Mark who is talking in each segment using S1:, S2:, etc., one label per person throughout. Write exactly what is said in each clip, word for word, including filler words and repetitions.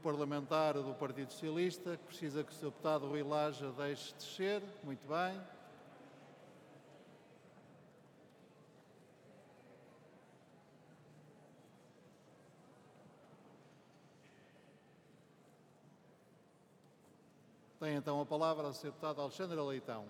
S1: Parlamentar do Partido Socialista, que precisa que o senhor Deputado Rui Laja deixe descer. Muito bem. Tem então a palavra a senhora Deputada Alexandra Leitão.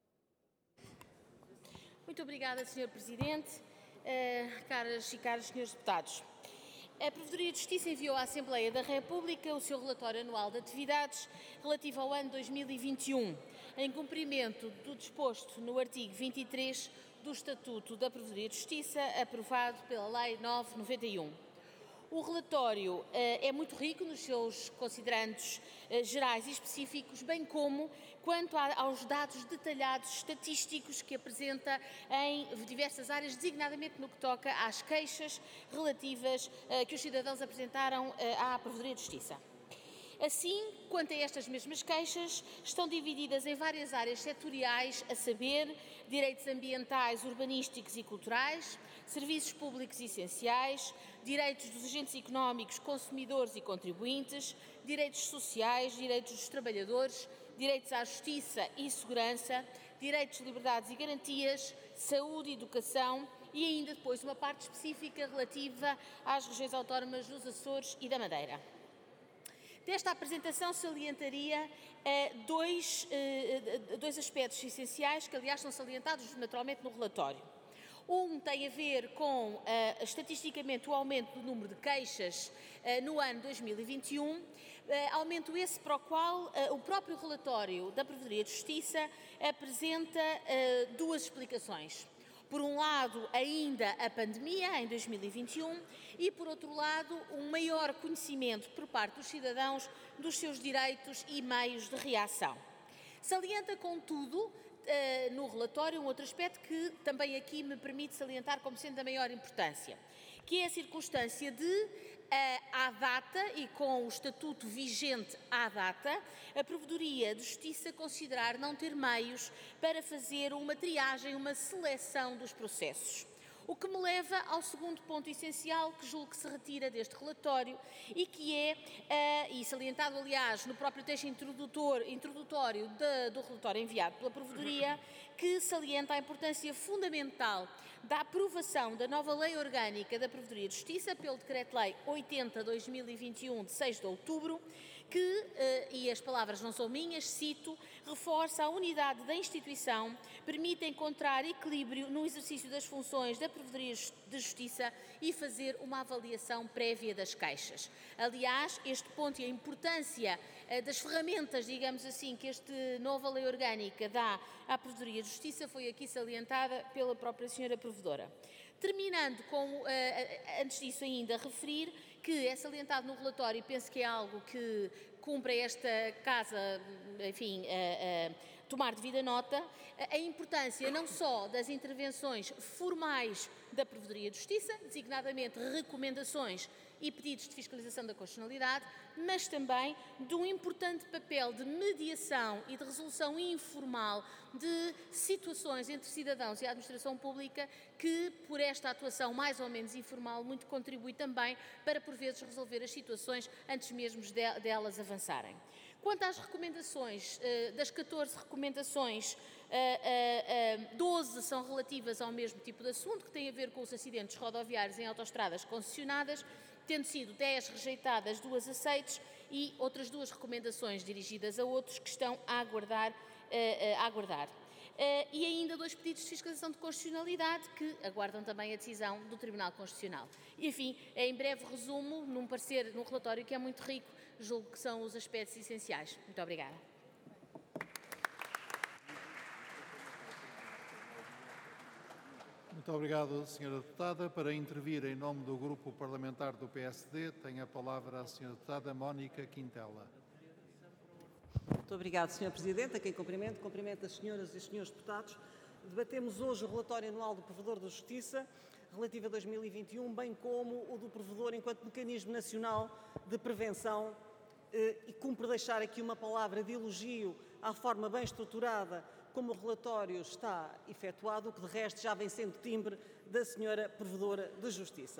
S2: Muito obrigada, senhor Presidente, uh, caras e caros senhores deputados. A Provedoria de Justiça enviou à Assembleia da República o seu relatório anual de atividades relativo ao ano dois mil e vinte e um, em cumprimento do disposto no artigo vinte e três do Estatuto da Provedoria de Justiça, aprovado pela Lei nove de noventa e um. O relatório uh, é muito rico nos seus considerandos uh, gerais e específicos, bem como quanto a, aos dados detalhados estatísticos que apresenta em diversas áreas, designadamente no que toca às queixas relativas uh, que os cidadãos apresentaram uh, à Provedoria de Justiça. Assim, quanto a estas mesmas queixas, estão divididas em várias áreas setoriais, a saber, direitos ambientais, urbanísticos e culturais, serviços públicos essenciais, direitos dos agentes económicos, consumidores e contribuintes, direitos sociais, direitos dos trabalhadores, direitos à justiça e segurança, direitos, liberdades e garantias, saúde e educação e ainda depois uma parte específica relativa às regiões autónomas dos Açores e da Madeira. Desta apresentação salientaria eh, dois, eh, dois aspectos essenciais que, aliás, são salientados naturalmente no relatório. Um tem a ver com, eh, estatisticamente, o aumento do número de queixas eh, no ano dois mil e vinte e um, eh, aumento esse para o qual eh, o próprio relatório da Provedoria de Justiça apresenta eh, duas explicações. Por um lado, ainda a pandemia, em dois mil e vinte e um, e, por outro lado, um maior conhecimento por parte dos cidadãos dos seus direitos e meios de reação. Salienta, contudo, no relatório um outro aspecto que também aqui me permite salientar como sendo da maior importância, que é a circunstância de, à data e com o estatuto vigente à data, a Provedoria de Justiça considerar não ter meios para fazer uma triagem, uma seleção dos processos. O que me leva ao segundo ponto essencial que julgo que se retira deste relatório e que é, uh, e salientado aliás no próprio texto introdutor, introdutório de, do relatório enviado pela Provedoria, que salienta a importância fundamental da aprovação da nova Lei Orgânica da Provedoria de Justiça pelo Decreto-Lei oitenta barra dois mil e vinte e um de seis de outubro, que, uh, e as palavras não são minhas, cito, reforça a unidade da instituição, permite encontrar equilíbrio no exercício das funções da Provedoria de Justiça e fazer uma avaliação prévia das queixas. Aliás, este ponto e a importância uh, das ferramentas, digamos assim, que esta nova Lei Orgânica dá à Provedoria de Justiça foi aqui salientada pela própria senhora Provedora. Terminando com, uh, antes disso ainda, referir que é salientado no relatório e penso que é algo que cumpre esta Casa, enfim, uh, uh, tomar devida nota, a importância não só das intervenções formais da Provedoria de Justiça, designadamente recomendações e pedidos de fiscalização da constitucionalidade, mas também de um importante papel de mediação e de resolução informal de situações entre cidadãos e a administração pública que, por esta atuação mais ou menos informal, muito contribui também para, por vezes, resolver as situações antes mesmo de, delas avançarem. Quanto às recomendações, das catorze recomendações, doze são relativas ao mesmo tipo de assunto, que tem a ver com os acidentes rodoviários em autoestradas concessionadas, tendo sido dez rejeitadas, duas aceites e outras duas recomendações dirigidas a outros que estão a aguardar. A aguardar. Uh, e ainda dois pedidos de fiscalização de constitucionalidade que aguardam também a decisão do Tribunal Constitucional. Enfim, em breve resumo, num parecer, num relatório que é muito rico, julgo que são os aspectos essenciais. Muito obrigada.
S1: Muito obrigado, senhora Deputada. Para intervir em nome do Grupo Parlamentar do P S D, tem a palavra a senhora Deputada Mónica Quintela.
S3: Muito obrigado, senhor Presidente, a quem cumprimento, cumprimento as senhoras e os senhores deputados. Debatemos hoje o relatório anual do Provedor da Justiça, relativo a dois mil e vinte e um, bem como o do Provedor enquanto mecanismo nacional de prevenção, e cumpre deixar aqui uma palavra de elogio à forma bem estruturada como o relatório está efetuado, o que de resto já vem sendo timbre da senhora Provedora de Justiça.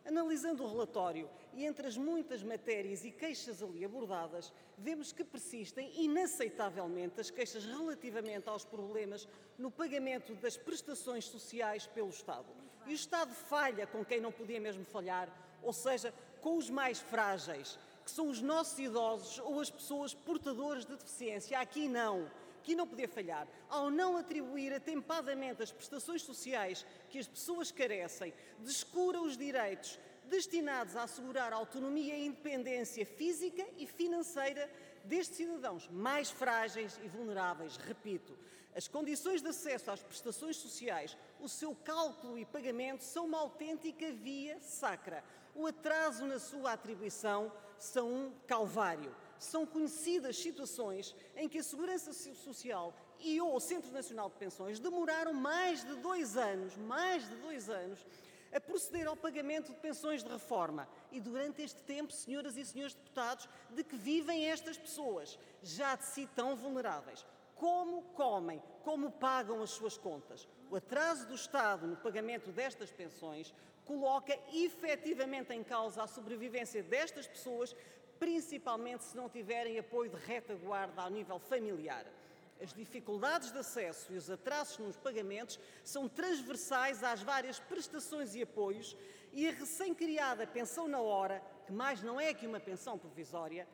S3: Analisando o relatório e entre as muitas matérias e queixas ali abordadas, vemos que persistem inaceitavelmente as queixas relativamente aos problemas no pagamento das prestações sociais pelo Estado. E o Estado falha com quem não podia mesmo falhar, ou seja, com os mais frágeis, que são os nossos idosos ou as pessoas portadoras de deficiência. Aqui não. Aqui não podia falhar. Ao não atribuir atempadamente as prestações sociais que as pessoas carecem, descura os direitos destinados a assegurar a autonomia e independência física e financeira destes cidadãos mais frágeis e vulneráveis. Repito, as condições de acesso às prestações sociais, o seu cálculo e pagamento são uma autêntica via sacra. O atraso na sua atribuição são um calvário. São conhecidas situações em que a Segurança Social e ou o Centro Nacional de Pensões demoraram mais de dois anos, mais de dois anos, a proceder ao pagamento de pensões de reforma. E durante este tempo, senhoras e senhores deputados, de que vivem estas pessoas, já de si tão vulneráveis? Como comem? Como pagam as suas contas? O atraso do Estado no pagamento destas pensões coloca efetivamente em causa a sobrevivência destas pessoas, principalmente se não tiverem apoio de retaguarda ao nível familiar. As dificuldades de acesso e os atrasos nos pagamentos são transversais às várias prestações e apoios, e a recém-criada pensão na hora, que mais não é que uma pensão provisória,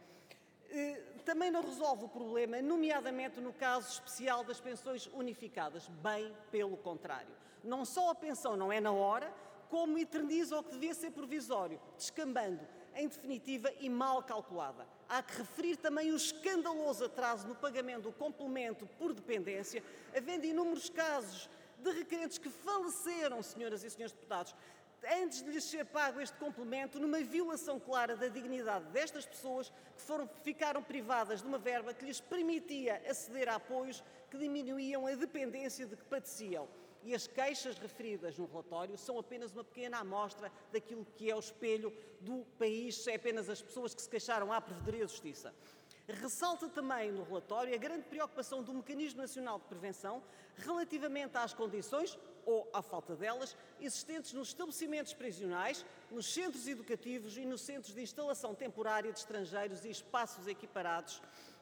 S3: também não resolve o problema, nomeadamente no caso especial das pensões unificadas. Bem pelo contrário. Não só a pensão não é na hora, como eterniza o que devia ser provisório, descambando, em definitiva, e mal calculada. Há que referir também o escandaloso atraso no pagamento do complemento por dependência, havendo inúmeros casos de requerentes que faleceram, senhoras e senhores deputados, antes de lhes ser pago este complemento, numa violação clara da dignidade destas pessoas que foram, ficaram privadas de uma verba que lhes permitia aceder a apoios que diminuíam a dependência de que padeciam. E as queixas referidas no relatório são apenas uma pequena amostra daquilo que é o espelho do país, é apenas as pessoas que se queixaram à Provedoria de Justiça. Ressalta também no relatório a grande preocupação do Mecanismo Nacional de Prevenção relativamente às condições, ou à falta delas, existentes nos estabelecimentos prisionais, nos centros educativos e nos centros de instalação temporária de estrangeiros e espaços equiparados,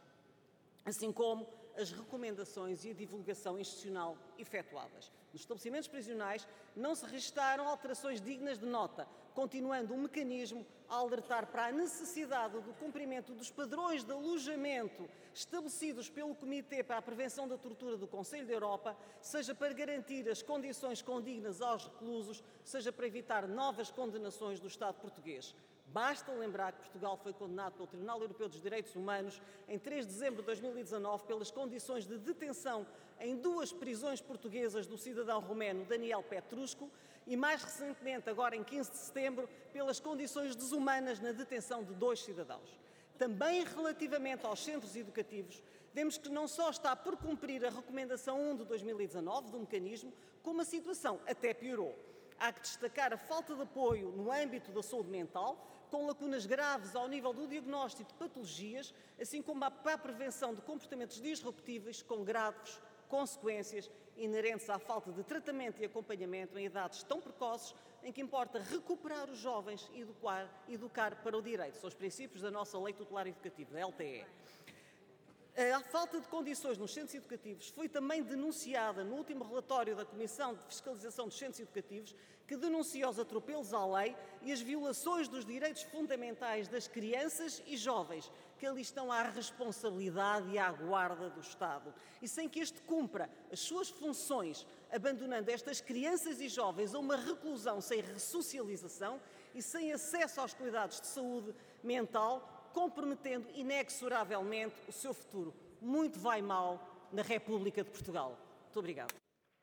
S3: assim como as recomendações e a divulgação institucional efetuadas. Nos estabelecimentos prisionais não se registaram alterações dignas de nota, continuando o mecanismo a alertar para a necessidade do cumprimento dos padrões de alojamento estabelecidos pelo Comitê para a Prevenção da Tortura do Conselho da Europa, seja para garantir as condições condignas aos reclusos, seja para evitar novas condenações do Estado português. Basta lembrar que Portugal foi condenado pelo Tribunal Europeu dos Direitos Humanos em três de dezembro de dois mil e dezanove pelas condições de detenção em duas prisões portuguesas do cidadão romeno Daniel Petrusco e, mais recentemente, agora em quinze de setembro, pelas condições desumanas na detenção de dois cidadãos. Também relativamente aos centros educativos, vemos que não só está por cumprir a recomendação um de dois mil e dezanove do mecanismo, como a situação até piorou. Há que destacar a falta de apoio no âmbito da saúde mental, com lacunas graves ao nível do diagnóstico de patologias, assim como para a prevenção de comportamentos disruptíveis com graves consequências inerentes à falta de tratamento e acompanhamento em idades tão precoces, em que importa recuperar os jovens e educar, educar para o direito. São os princípios da nossa Lei Tutelar Educativa, da L T E. A falta de condições nos centros educativos foi também denunciada no último relatório da Comissão de Fiscalização dos Centros Educativos, que denuncia os atropelos à lei e as violações dos direitos fundamentais das crianças e jovens, que ali estão à responsabilidade e à guarda do Estado. E sem que este cumpra as suas funções, abandonando estas crianças e jovens a uma reclusão sem ressocialização e sem acesso aos cuidados de saúde mental, comprometendo inexoravelmente o seu futuro. Muito vai mal na República de Portugal. Muito obrigada.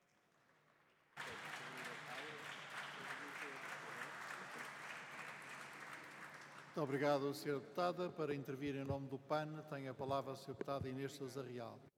S1: Muito obrigado, senhora Deputada. Para intervir em nome do P A N, tem a palavra a senhora Deputada Inês Sousa Real.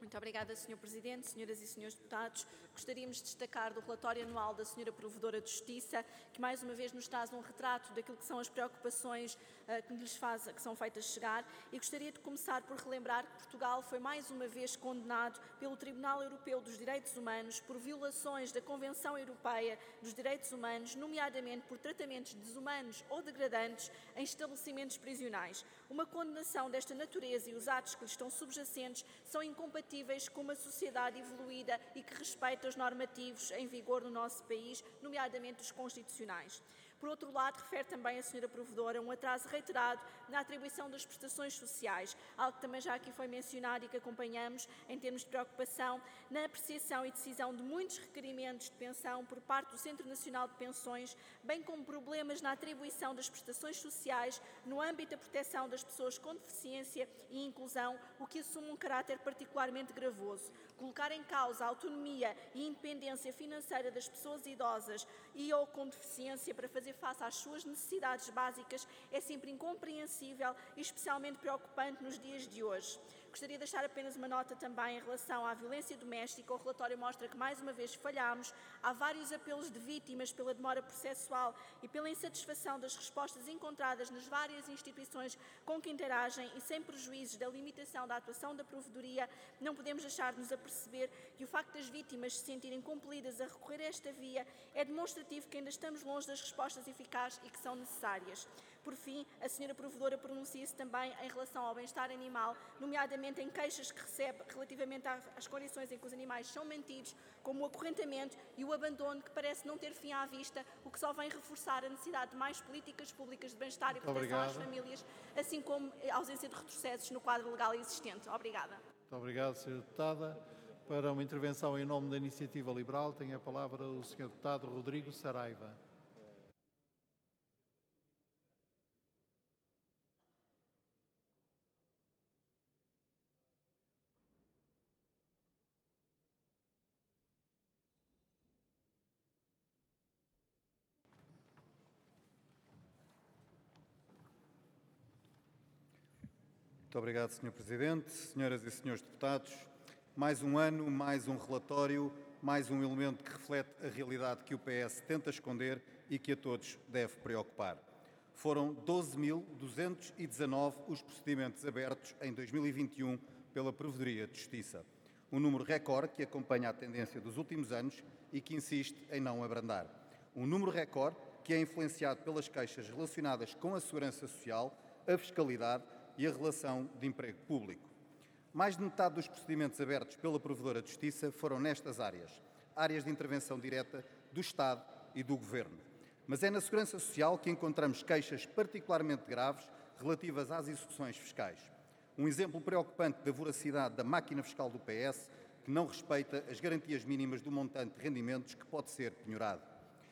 S4: Muito obrigada, senhor Presidente, senhoras e senhores deputados. Gostaríamos de destacar do relatório anual da senhora Provedora de Justiça, que mais uma vez nos traz um retrato daquilo que são as preocupações uh, que, lhes faz, que são feitas chegar, e gostaria de começar por relembrar que Portugal foi mais uma vez condenado pelo Tribunal Europeu dos Direitos Humanos por violações da Convenção Europeia dos Direitos Humanos, nomeadamente por tratamentos desumanos ou degradantes em estabelecimentos prisionais. Uma condenação desta natureza e os atos que lhe estão subjacentes são incompatíveis com uma sociedade evoluída e que respeita os normativos em vigor no nosso país, nomeadamente os constitucionais. Por outro lado, refere também a senhora Provedora um atraso reiterado na atribuição das prestações sociais, algo que também já aqui foi mencionado e que acompanhamos em termos de preocupação na apreciação e decisão de muitos requerimentos de pensão por parte do Centro Nacional de Pensões, bem como problemas na atribuição das prestações sociais no âmbito da proteção das pessoas com deficiência e inclusão, o que assume um caráter particularmente gravoso. Colocar em causa a autonomia e independência financeira das pessoas idosas e ou com deficiência para fazer face às suas necessidades básicas é sempre incompreensível e especialmente preocupante nos dias de hoje. Gostaria de deixar apenas uma nota também em relação à violência doméstica. O relatório mostra que mais uma vez falhamos. Há vários apelos de vítimas pela demora processual e pela insatisfação das respostas encontradas nas várias instituições com que interagem e sem prejuízos da limitação da atuação da Provedoria, não podemos deixar-nos a perceber que o facto das vítimas se sentirem compelidas a recorrer a esta via é demonstrativo que ainda estamos longe das respostas eficazes e que são necessárias. Por fim, a senhora Provedora pronuncia-se também em relação ao bem-estar animal, nomeadamente em queixas que recebe relativamente às condições em que os animais são mantidos, como o acorrentamento e o abandono, que parece não ter fim à vista, o que só vem reforçar a necessidade de mais políticas públicas de bem-estar e proteção às famílias, assim como a ausência de retrocessos no quadro legal existente. Obrigada.
S1: Muito obrigado, senhora Deputada. Para uma intervenção em nome da Iniciativa Liberal, tem a palavra o senhor Deputado Rodrigo Saraiva.
S5: Muito obrigado, senhor Presidente, senhoras e senhores deputados. Mais um ano, mais um relatório, mais um elemento que reflete a realidade que o P S tenta esconder e que a todos deve preocupar. Foram doze mil duzentos e dezanove os procedimentos abertos em dois mil e vinte e um pela Provedoria de Justiça. Um número recorde que acompanha a tendência dos últimos anos e que insiste em não abrandar. Um número recorde que é influenciado pelas queixas relacionadas com a segurança social, a fiscalidade e a relação de emprego público. Mais de metade dos procedimentos abertos pela Provedora de Justiça foram nestas áreas, áreas de intervenção direta do Estado e do Governo. Mas é na segurança social que encontramos queixas particularmente graves relativas às execuções fiscais. Um exemplo preocupante da voracidade da máquina fiscal do P S, que não respeita as garantias mínimas do montante de rendimentos que pode ser penhorado.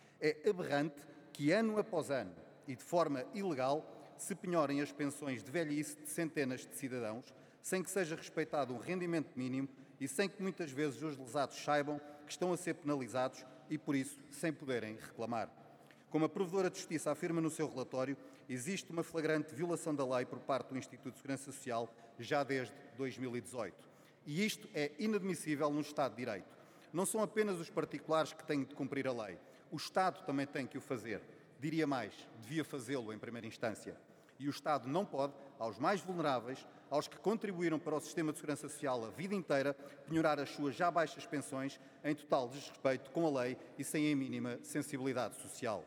S5: É aberrante que, ano após ano e de forma ilegal, se penhorem as pensões de velhice de centenas de cidadãos, sem que seja respeitado um rendimento mínimo e sem que muitas vezes os lesados saibam que estão a ser penalizados e, por isso, sem poderem reclamar. Como a Provedora de Justiça afirma no seu relatório, existe uma flagrante violação da lei por parte do Instituto de Segurança Social já desde dois mil e dezoito. E isto é inadmissível num Estado de Direito. Não são apenas os particulares que têm de cumprir a lei. O Estado também tem que o fazer. Diria mais, devia fazê-lo em primeira instância. E o Estado não pode, aos mais vulneráveis, aos que contribuíram para o sistema de segurança social a vida inteira, penhorar as suas já baixas pensões em total desrespeito com a lei e sem a mínima sensibilidade social.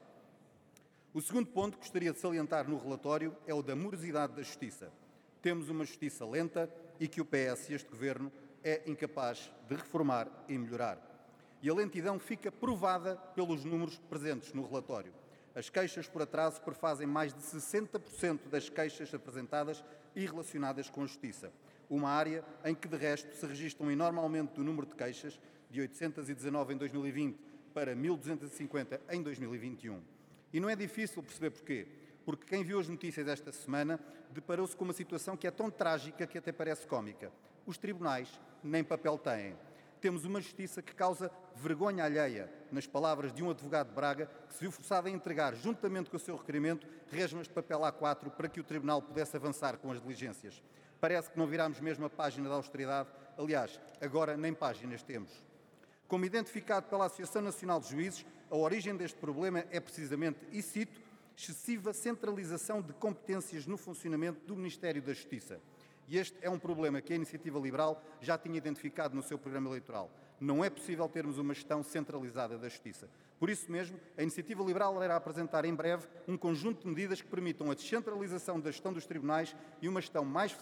S5: O segundo ponto que gostaria de salientar no relatório é o da morosidade da justiça. Temos uma justiça lenta e que o P S e este Governo é incapaz de reformar e melhorar. E a lentidão fica provada pelos números presentes no relatório. As queixas por atraso prefazem mais de sessenta por cento das queixas apresentadas e relacionadas com a Justiça, uma área em que, de resto, se registra um enorme aumento do número de queixas, de oitocentos e dezanove em dois mil e vinte para mil duzentos e cinquenta em dois mil e vinte e um. E não é difícil perceber porquê, porque quem viu as notícias esta semana deparou-se com uma situação que é tão trágica que até parece cómica. Os tribunais nem papel têm. temos uma justiça que causa vergonha alheia, nas palavras de um advogado de Braga, que se viu forçado a entregar, juntamente com o seu requerimento, resmas de papel A quatro para que o Tribunal pudesse avançar com as diligências. Parece que não virámos mesmo a página da austeridade, aliás, agora nem páginas temos. Como identificado pela Associação Nacional de Juízes, a origem deste problema é precisamente, e cito, excessiva centralização de competências no funcionamento do Ministério da Justiça. E este é um problema que a Iniciativa Liberal já tinha identificado no seu programa eleitoral. Não é possível termos uma gestão centralizada da Justiça. Por isso mesmo, a Iniciativa Liberal irá apresentar em breve um conjunto de medidas que permitam a descentralização da gestão dos tribunais e uma gestão mais